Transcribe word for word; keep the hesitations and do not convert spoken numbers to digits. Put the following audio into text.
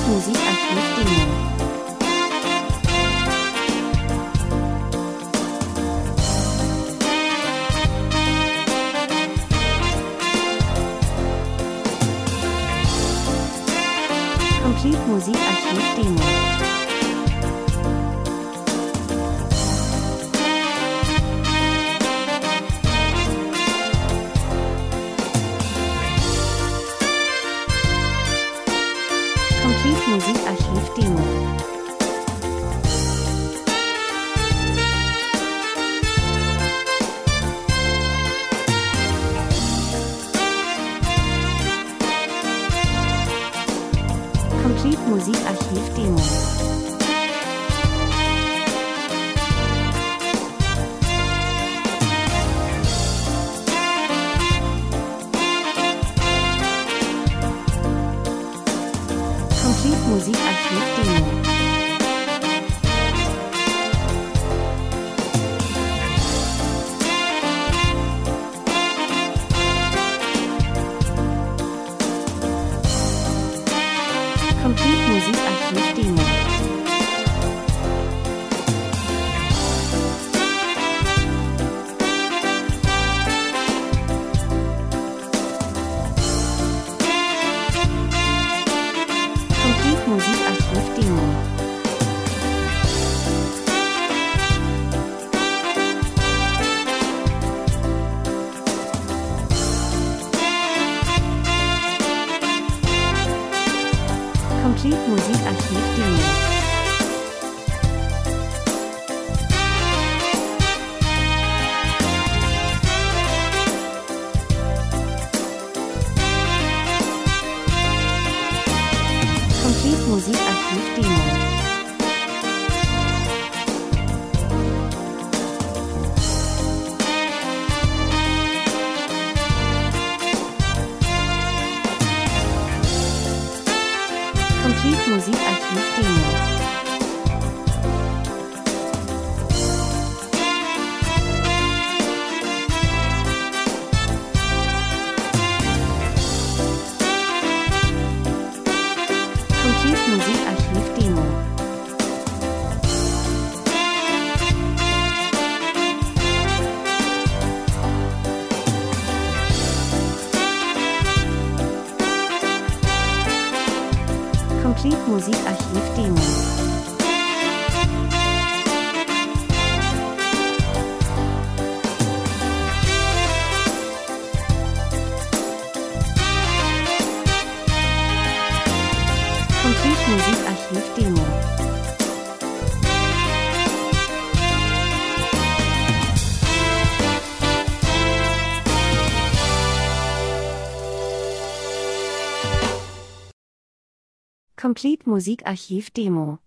Muzikarchiv Demo. Complete Muzikarchiv Demo. Complete Muzikarchiv Demo. Complete Muzikarchiv Demo. Complete Muzikarchiv Demo. Complete Muzikarchiv Demo. Complete Muzikarchiv Demo. Complete Muzikarchiv Demo. Complete Muzikarchiv Demo. Complete Muzikarchiv Demo. Complete Muzikarchiv Demo. Complete Muzikarchiv Demo. Complete Muzikarchiv Demo. Complete Muzikarchiv Demo.